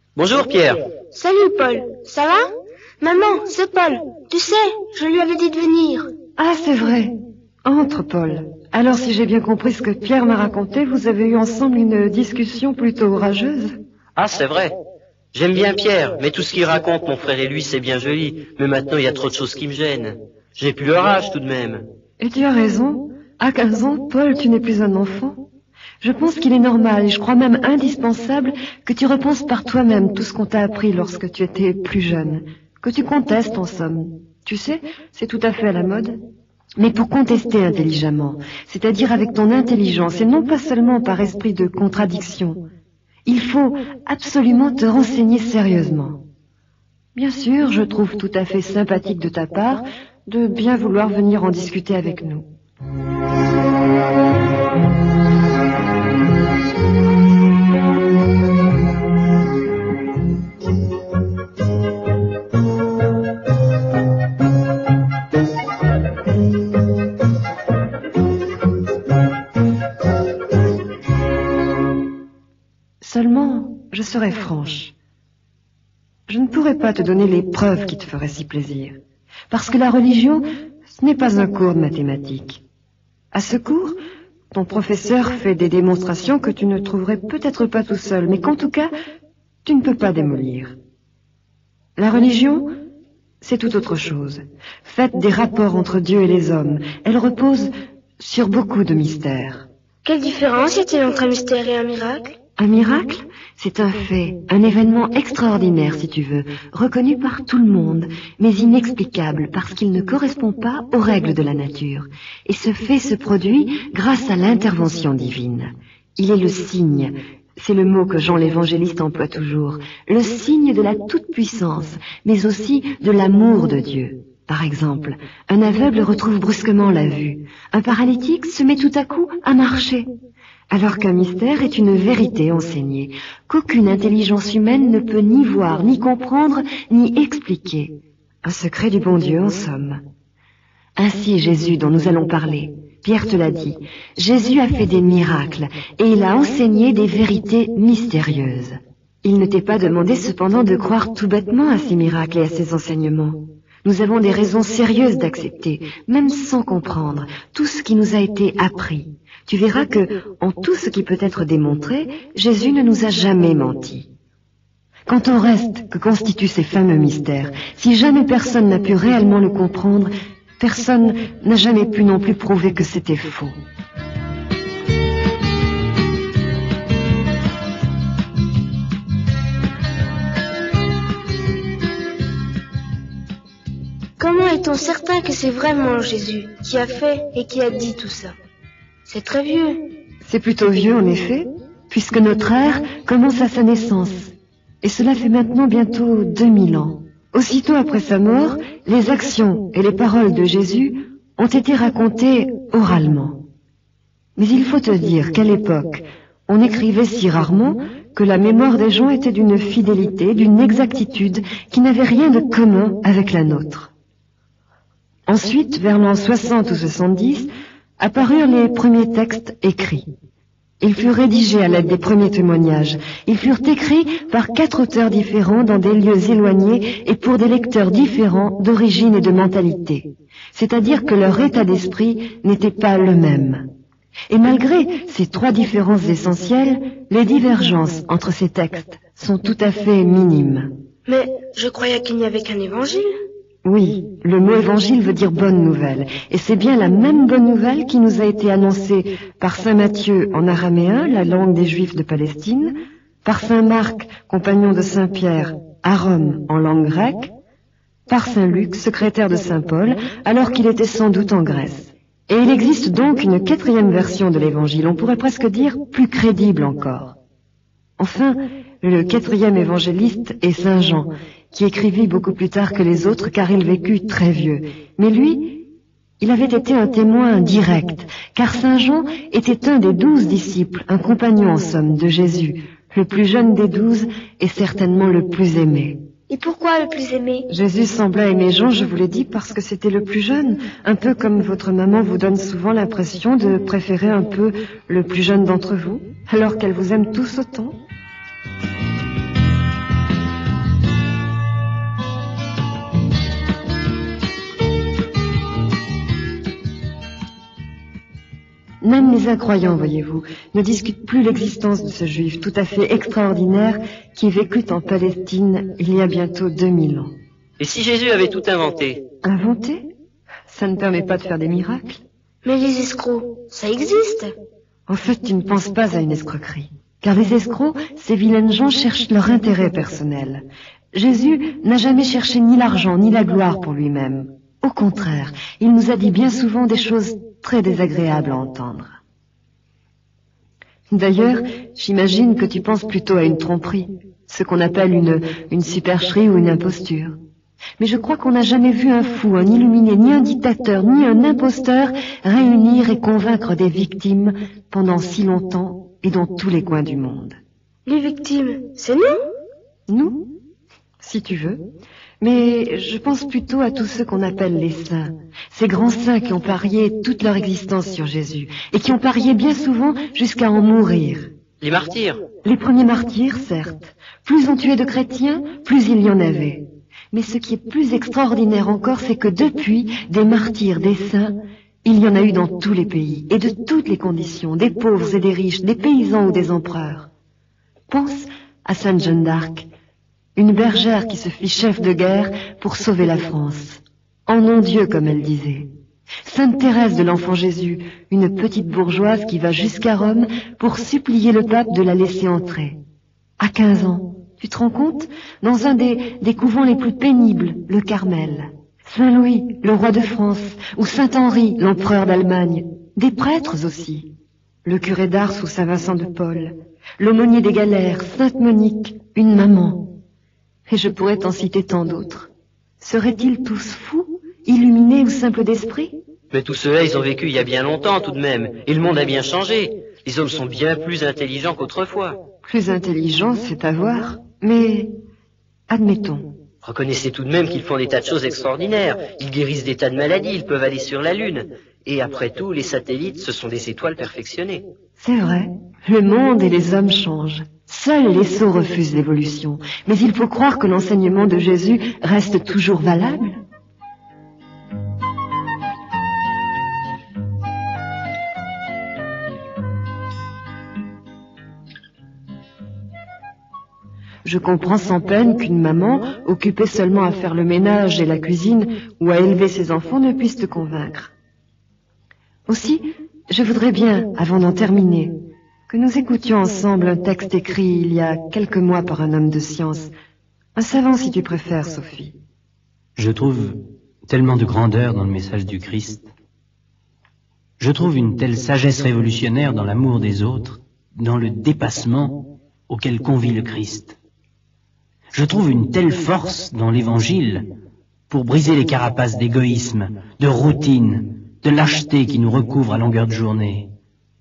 Bonjour Pierre. Salut Paul, ça va? Maman, c'est Paul. Tu sais, je lui avais dit de venir. Ah, c'est vrai. Entre, Paul. Alors, si j'ai bien compris ce que Pierre m'a raconté, vous avez eu ensemble une discussion plutôt orageuse? Ah, c'est vrai. J'aime bien Pierre, mais tout ce qu'il raconte, mon frère et lui, c'est bien joli. Mais maintenant, il y a trop de choses qui me gênent. J'ai plus leur âge tout de même. Et tu as raison. À 15 ans, Paul, tu n'es plus un enfant. Je pense qu'il est normal, et je crois même indispensable, que tu repenses par toi-même tout ce qu'on t'a appris lorsque tu étais plus jeune. Que tu contestes, en somme. Tu sais, c'est tout à fait à la mode. Mais pour contester intelligemment, c'est-à-dire avec ton intelligence, et non pas seulement par esprit de contradiction, il faut absolument te renseigner sérieusement. Bien sûr, je trouve tout à fait sympathique de ta part de bien vouloir venir en discuter avec nous. Seulement, je serai franche. Je ne pourrais pas te donner les preuves qui te feraient si plaisir. Parce que la religion, ce n'est pas un cours de mathématiques. À ce cours, ton professeur fait des démonstrations que tu ne trouverais peut-être pas tout seul, mais qu'en tout cas, tu ne peux pas démolir. La religion, c'est tout autre chose. Faite des rapports entre Dieu et les hommes, elle repose sur beaucoup de mystères. Quelle différence y a-t-il entre un mystère et un miracle? Un miracle, c'est un fait, un événement extraordinaire si tu veux, reconnu par tout le monde, mais inexplicable parce qu'il ne correspond pas aux règles de la nature. Et ce fait se produit grâce à l'intervention divine. Il est le signe, c'est le mot que Jean l'évangéliste emploie toujours, le signe de la toute-puissance, mais aussi de l'amour de Dieu. Par exemple, un aveugle retrouve brusquement la vue, un paralytique se met tout à coup à marcher. Alors qu'un mystère est une vérité enseignée, qu'aucune intelligence humaine ne peut ni voir, ni comprendre, ni expliquer. Un secret du bon Dieu, en somme. Ainsi Jésus dont nous allons parler, Pierre te l'a dit, Jésus a fait des miracles et il a enseigné des vérités mystérieuses. Il ne t'est pas demandé cependant de croire tout bêtement à ces miracles et à ces enseignements. Nous avons des raisons sérieuses d'accepter, même sans comprendre, tout ce qui nous a été appris. Tu verras que, en tout ce qui peut être démontré, Jésus ne nous a jamais menti. Quant au reste que constituent ces fameux mystères, si jamais personne n'a pu réellement le comprendre, personne n'a jamais pu non plus prouver que c'était faux. Comment est-on certain que c'est vraiment Jésus qui a fait et qui a dit tout ça? C'est très vieux. C'est plutôt vieux en effet, puisque notre ère commence à sa naissance. Et cela fait maintenant bientôt 2000 ans. Aussitôt après sa mort, les actions et les paroles de Jésus ont été racontées oralement. Mais il faut te dire qu'à l'époque, on écrivait si rarement que la mémoire des gens était d'une fidélité, d'une exactitude qui n'avait rien de commun avec la nôtre. Ensuite, vers l'an 60 ou 70, apparurent les premiers textes écrits. Ils furent rédigés à l'aide des premiers témoignages. Ils furent écrits par 4 auteurs différents dans des lieux éloignés et pour des lecteurs différents d'origine et de mentalité. C'est-à-dire que leur état d'esprit n'était pas le même. Et malgré ces 3 différences essentielles, les divergences entre ces textes sont tout à fait minimes. Mais je croyais qu'il n'y avait qu'un évangile. Oui, le mot évangile veut dire bonne nouvelle, et c'est bien la même bonne nouvelle qui nous a été annoncée par saint Matthieu en araméen, la langue des Juifs de Palestine, par saint Marc, compagnon de saint Pierre, à Rome en langue grecque, par saint Luc, secrétaire de saint Paul, alors qu'il était sans doute en Grèce. Et il existe donc une 4e version de l'évangile, on pourrait presque dire plus crédible encore. Enfin, le 4e évangéliste est saint Jean, qui écrivit beaucoup plus tard que les autres car il vécut très vieux. Mais lui, il avait été un témoin direct, car saint Jean était un des 12 disciples, un compagnon en somme de Jésus, le plus jeune des 12 et certainement le plus aimé. Et pourquoi le plus aimé? Jésus semblait aimer Jean, je vous l'ai dit, parce que c'était le plus jeune, un peu comme votre maman vous donne souvent l'impression de préférer un peu le plus jeune d'entre vous, alors qu'elle vous aime tous autant. Même les incroyants, voyez-vous, ne discutent plus l'existence de ce juif tout à fait extraordinaire qui vécut en Palestine il y a bientôt 2000 ans. Et si Jésus avait tout inventé? Inventé? Ça ne permet pas de faire des miracles. Mais les escrocs, ça existe. En fait, tu ne penses pas à une escroquerie. Car les escrocs, ces vilaines gens cherchent leur intérêt personnel. Jésus n'a jamais cherché ni l'argent ni la gloire pour lui-même. Au contraire, il nous a dit bien souvent des choses très désagréables à entendre. D'ailleurs, j'imagine que tu penses plutôt à une tromperie, ce qu'on appelle une supercherie ou une imposture. Mais je crois qu'on n'a jamais vu un fou, un illuminé, ni un dictateur, ni un imposteur réunir et convaincre des victimes pendant si longtemps et dans tous les coins du monde. Les victimes, c'est nous? Nous? Si tu veux. Mais je pense plutôt à tous ceux qu'on appelle les saints. Ces grands saints qui ont parié toute leur existence sur Jésus et qui ont parié bien souvent jusqu'à en mourir. Les martyrs? Les premiers martyrs, certes. Plus on tuait de chrétiens, plus il y en avait. Mais ce qui est plus extraordinaire encore, c'est que depuis, des martyrs, des saints, il y en a eu dans tous les pays, et de toutes les conditions, des pauvres et des riches, des paysans ou des empereurs. Pense à Sainte Jeanne d'Arc, une bergère qui se fit chef de guerre pour sauver la France. En nom Dieu, comme elle disait. Sainte Thérèse de l'Enfant Jésus, une petite bourgeoise qui va jusqu'à Rome pour supplier le pape de la laisser entrer. À 15 ans. Tu te rends compte? Dans un des couvents les plus pénibles, le Carmel. Saint-Louis, le roi de France, ou Saint-Henri, l'empereur d'Allemagne. Des prêtres aussi. Le curé d'Ars ou Saint-Vincent de Paul. L'aumônier des galères, Sainte-Monique, une maman. Et je pourrais t'en citer tant d'autres. Seraient-ils tous fous, illuminés ou simples d'esprit? Mais tous ceux-là, ils ont vécu il y a bien longtemps tout de même, et le monde a bien changé. Les hommes sont bien plus intelligents qu'autrefois. Plus intelligents, c'est à voir. Mais, admettons. Reconnaissez tout de même qu'ils font des tas de choses extraordinaires. Ils guérissent des tas de maladies, ils peuvent aller sur la Lune. Et après tout, les satellites, ce sont des étoiles perfectionnées. C'est vrai, le monde et les hommes changent. Seuls les sots refusent l'évolution. Mais il faut croire que l'enseignement de Jésus reste toujours valable. Je comprends sans peine qu'une maman, occupée seulement à faire le ménage et la cuisine ou à élever ses enfants, ne puisse te convaincre. Aussi, je voudrais bien, avant d'en terminer, que nous écoutions ensemble un texte écrit il y a quelques mois par un homme de science, un savant si tu préfères, Sophie. Je trouve tellement de grandeur dans le message du Christ. Je trouve une telle sagesse révolutionnaire dans l'amour des autres, dans le dépassement auquel convie le Christ. Je trouve une telle force dans l'Évangile pour briser les carapaces d'égoïsme, de routine, de lâcheté qui nous recouvre à longueur de journée.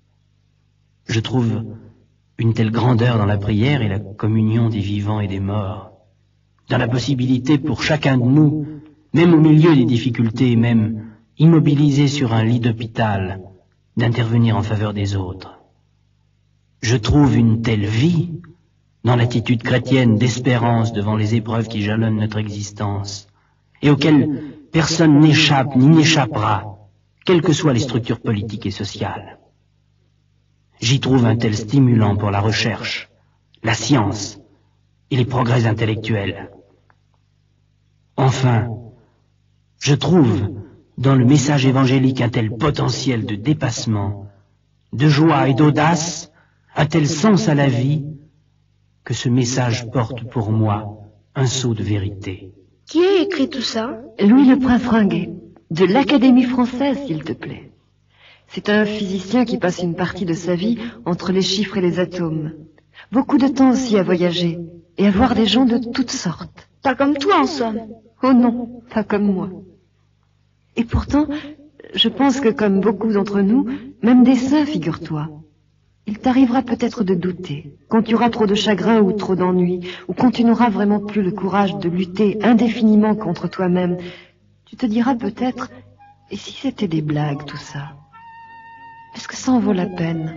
Je trouve une telle grandeur dans la prière et la communion des vivants et des morts, dans la possibilité pour chacun de nous, même au milieu des difficultés, même immobilisé sur un lit d'hôpital, d'intervenir en faveur des autres. Je trouve une telle vie dans l'attitude chrétienne d'espérance devant les épreuves qui jalonnent notre existence, et auxquelles personne n'échappe ni n'échappera, quelles que soient les structures politiques et sociales. J'y trouve un tel stimulant pour la recherche, la science et les progrès intellectuels. Enfin, je trouve dans le message évangélique un tel potentiel de dépassement, de joie et d'audace, un tel sens à la vie, que ce message porte pour moi un sceau de vérité. Qui a écrit tout ça? Louis le Prince Ringuet, de l'Académie française, s'il te plaît. C'est un physicien qui passe une partie de sa vie entre les chiffres et les atomes. Beaucoup de temps aussi à voyager et à voir des gens de toutes sortes. Pas comme toi, en somme. Oh non, pas comme moi. Et pourtant, je pense que comme beaucoup d'entre nous, même des saints, figure-toi, il t'arrivera peut-être de douter, quand tu auras trop de chagrin ou trop d'ennui, ou quand tu n'auras vraiment plus le courage de lutter indéfiniment contre toi-même. Tu te diras peut-être, et si c'était des blagues tout ça? Est-ce que ça en vaut la peine?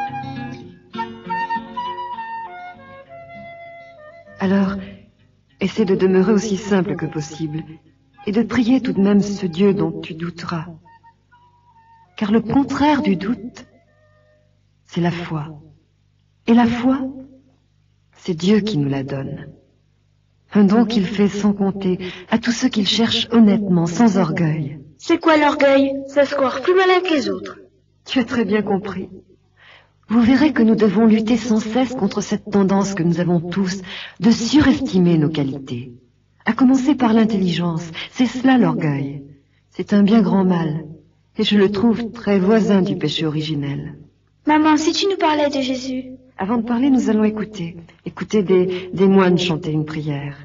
Alors, est-ce essaie de demeurer aussi simple que possible et de prier tout de même ce Dieu dont tu douteras. Car le contraire du doute, c'est la foi. Et la foi, c'est Dieu qui nous la donne. Un don qu'il fait sans compter à tous ceux qu'il cherche honnêtement, sans orgueil. C'est quoi l'orgueil? Ça se croire plus malin que les autres. Tu as très bien compris. Vous verrez que nous devons lutter sans cesse contre cette tendance que nous avons tous de surestimer nos qualités. À commencer par l'intelligence, c'est cela l'orgueil. C'est un bien grand mal, et je le trouve très voisin du péché originel. Maman, si tu nous parlais de Jésus. Avant de parler, nous allons écouter des moines chanter une prière.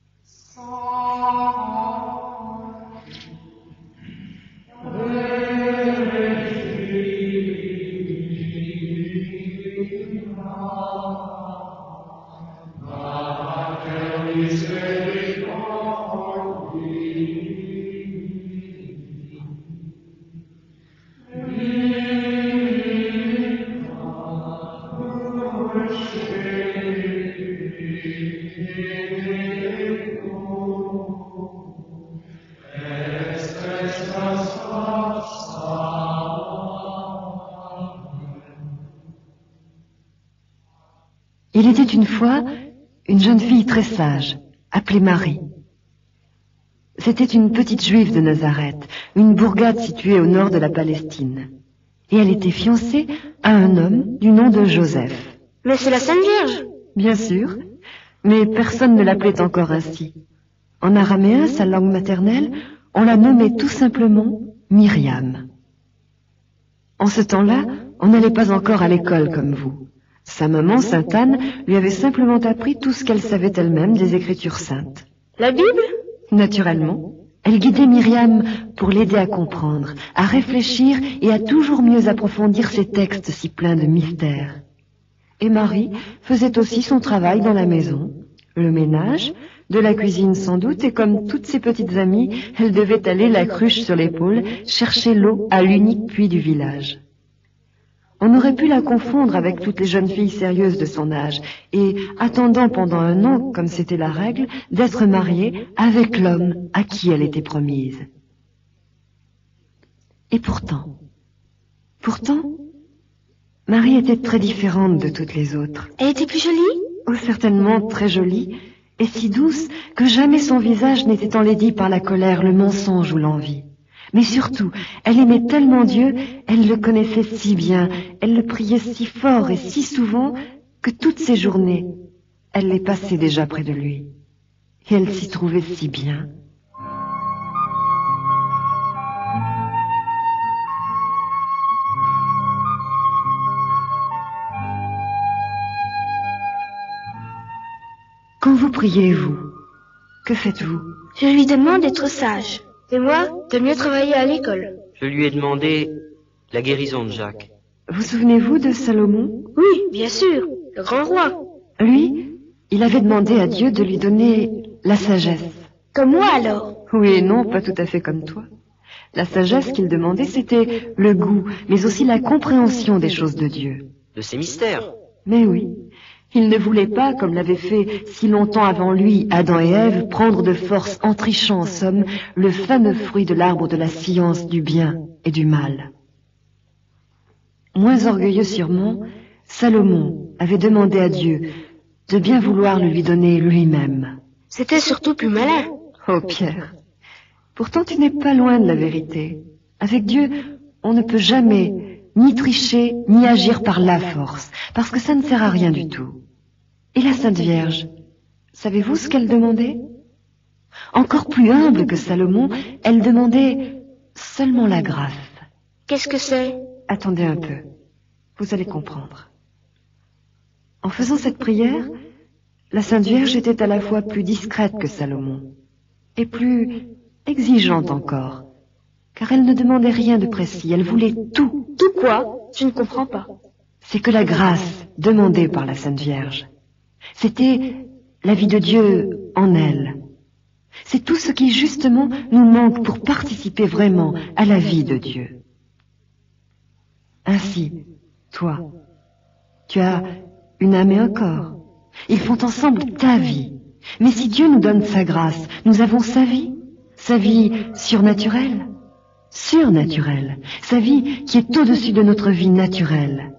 Il était une fois une jeune fille très sage, appelée Marie. C'était une petite juive de Nazareth, une bourgade située au nord de la Palestine. Et elle était fiancée à un homme du nom de Joseph. Mais c'est la Sainte Vierge. Bien sûr, mais personne ne l'appelait encore ainsi. En araméen, sa langue maternelle, on la nommait tout simplement Myriam. En ce temps-là, on n'allait pas encore à l'école comme vous. Sa maman, Sainte Anne, lui avait simplement appris tout ce qu'elle savait elle-même des Écritures saintes. La Bible? Naturellement, elle guidait Myriam pour l'aider à comprendre, à réfléchir et à toujours mieux approfondir ces textes si pleins de mystères. Et Marie faisait aussi son travail dans la maison, le ménage, de la cuisine sans doute, et comme toutes ses petites amies, elle devait aller la cruche sur l'épaule, chercher l'eau à l'unique puits du village. On aurait pu la confondre avec toutes les jeunes filles sérieuses de son âge, et attendant pendant un an, comme c'était la règle, d'être mariée avec l'homme à qui elle était promise. Et pourtant, Marie était très différente de toutes les autres. Elle était plus jolie? Oh, certainement très jolie, et si douce que jamais son visage n'était enlaidi par la colère, le mensonge ou l'envie. Mais surtout, elle aimait tellement Dieu, elle le connaissait si bien, elle le priait si fort et si souvent, que toutes ses journées, elle les passait déjà près de lui. Et elle s'y trouvait si bien. Quand vous priez, vous, que faites-vous? Je lui demande d'être sage. Et moi, de mieux travailler à l'école. Je lui ai demandé la guérison de Jacques. Vous souvenez-vous de Salomon? Oui, bien sûr, le grand roi. Lui, il avait demandé à Dieu de lui donner la sagesse. Comme moi alors. Oui et non, pas tout à fait comme toi. La sagesse qu'il demandait, c'était le goût, mais aussi la compréhension des choses de Dieu. De ses mystères. Mais oui, il ne voulait pas, comme l'avaient fait si longtemps avant lui Adam et Ève, prendre de force en trichant en somme le fameux fruit de l'arbre de la science du bien et du mal. Moins orgueilleux sûrement, Salomon avait demandé à Dieu de bien vouloir le lui donner lui-même. C'était surtout plus malin. Oh Pierre, pourtant tu n'es pas loin de la vérité. Avec Dieu, on ne peut jamais ni tricher, ni agir par la force, parce que ça ne sert à rien du tout. Et la Sainte Vierge, savez-vous ce qu'elle demandait? Encore plus humble que Salomon, elle demandait seulement la grâce. Qu'est-ce que c'est? Attendez un peu, vous allez comprendre. En faisant cette prière, la Sainte Vierge était à la fois plus discrète que Salomon, et plus exigeante encore, car elle ne demandait rien de précis, elle voulait tout. Tout quoi? Je ne comprends pas. C'est que la grâce demandée par la Sainte Vierge, c'était la vie de Dieu en elle. C'est tout ce qui justement nous manque pour participer vraiment à la vie de Dieu. Ainsi, toi, tu as une âme et un corps. Ils font ensemble ta vie. Mais si Dieu nous donne sa grâce, nous avons sa vie surnaturelle, sa vie qui est au-dessus de notre vie naturelle.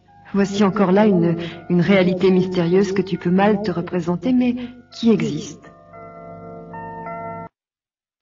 Voici encore là une réalité mystérieuse que tu peux mal te représenter, mais qui existe.